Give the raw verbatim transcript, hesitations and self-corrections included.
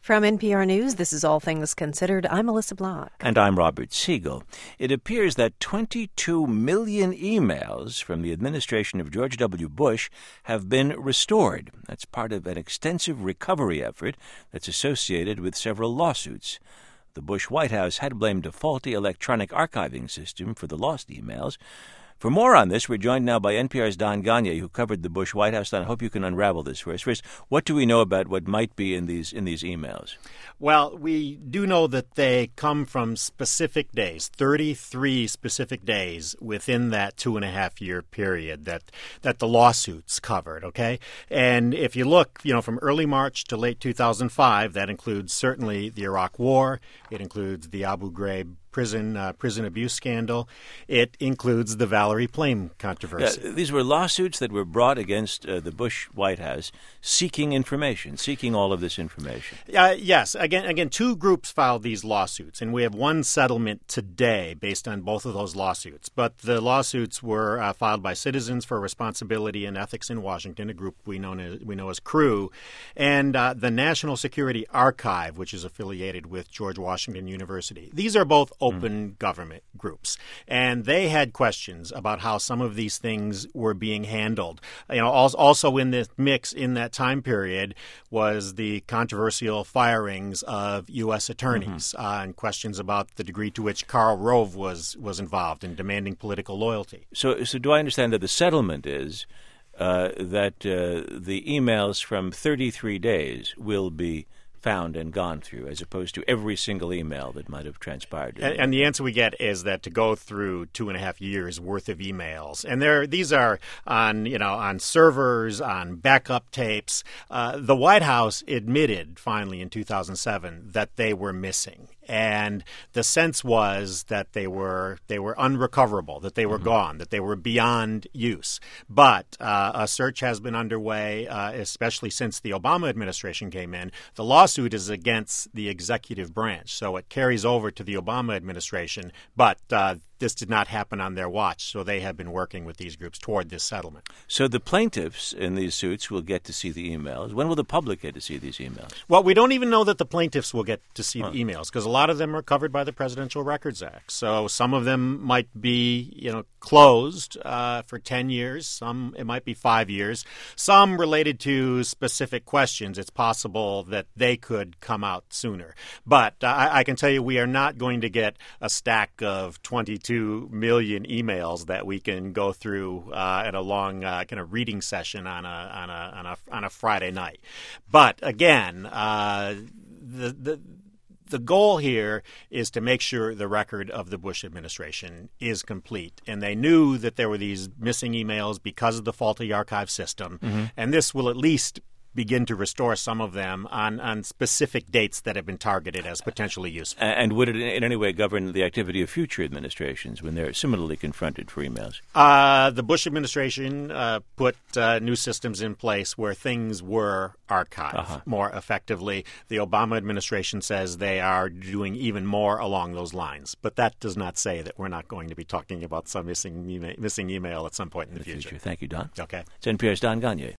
From N P R News, this is All Things Considered. I'm Melissa Block. And I'm Robert Siegel. It appears that twenty-two million emails from the administration of George W. Bush have been restored. That's part of an extensive recovery effort that's associated with several lawsuits. The Bush White House had blamed a faulty electronic archiving system for the lost emails. For more on this, we're joined now by N P R's Don Gonyea, who covered the Bush White House. Don, I hope you can unravel this for us. First, what do we know about what might be in these in these emails? Well, we do know that they come from specific days, thirty-three specific days within that two and a half year period that that the lawsuits covered, okay? And if you look, you know, from early March to late two thousand five, that includes certainly the Iraq War. It includes the Abu Ghraib prison uh, prison abuse scandal. It includes the Valerie Plame controversy. Yeah, these were lawsuits that were brought against uh, the Bush White House seeking information, seeking all of this information. Uh, yes. Again, again, two groups filed these lawsuits, and we have one settlement today based on both of those lawsuits. But the lawsuits were uh, filed by Citizens for Responsibility and Ethics in Washington, a group we know as, we know as CREW, and uh, the National Security Archive, which is affiliated with George Washington University. These are both open mm. government groups, and they had questions about how some of these things were being handled. You know, also in the mix in that time period was the controversial firings of U S attorneys mm-hmm. uh, and questions about the degree to which Karl Rove was was involved in demanding political loyalty. So, so do I understand that the settlement is uh, that uh, the emails from thirty-three days will be found and gone through, as opposed to every single email that might have transpired? And, and the answer we get is that to go through two and a half years worth of emails, and there these are on you know on servers, on backup tapes. Uh, the White House admitted finally in two thousand seven that they were missing, and the sense was that they were they were unrecoverable, that they were mm-hmm. gone, that they were beyond use. But uh, a search has been underway, uh, especially since the Obama administration came in. The lawsuit is against the executive branch, so it carries over to the Obama administration, but uh, this did not happen on their watch, so they have been working with these groups toward this settlement. So the plaintiffs in these suits will get to see the emails. When will the public get to see these emails? Well, we don't even know that the plaintiffs will get to see huh. the emails, because a lot of them are covered by the Presidential Records Act. So some of them might be, you know, closed uh, for ten years. Some, it might be five years. Some related to specific questions. It's possible that they could come out sooner. But uh, I, I can tell you we are not going to get a stack of twenty-two million emails that we can go through uh, at a long uh, kind of reading session on a on a on a on a Friday night. But again, uh, the the. The goal here is to make sure the record of the Bush administration is complete. And they knew that there were these missing emails because of the faulty archive system. Mm-hmm. And this will at least begin to restore some of them on, on specific dates that have been targeted as potentially useful. And would it in any way govern the activity of future administrations when they're similarly confronted for emails? Uh, the Bush administration uh, put uh, new systems in place where things were archived uh-huh. more effectively. The Obama administration says they are doing even more along those lines. But that does not say that we're not going to be talking about some missing email, missing email at some point in the, in the future. future. Thank you, Don. Okay. It's N P R's Don Gonyea.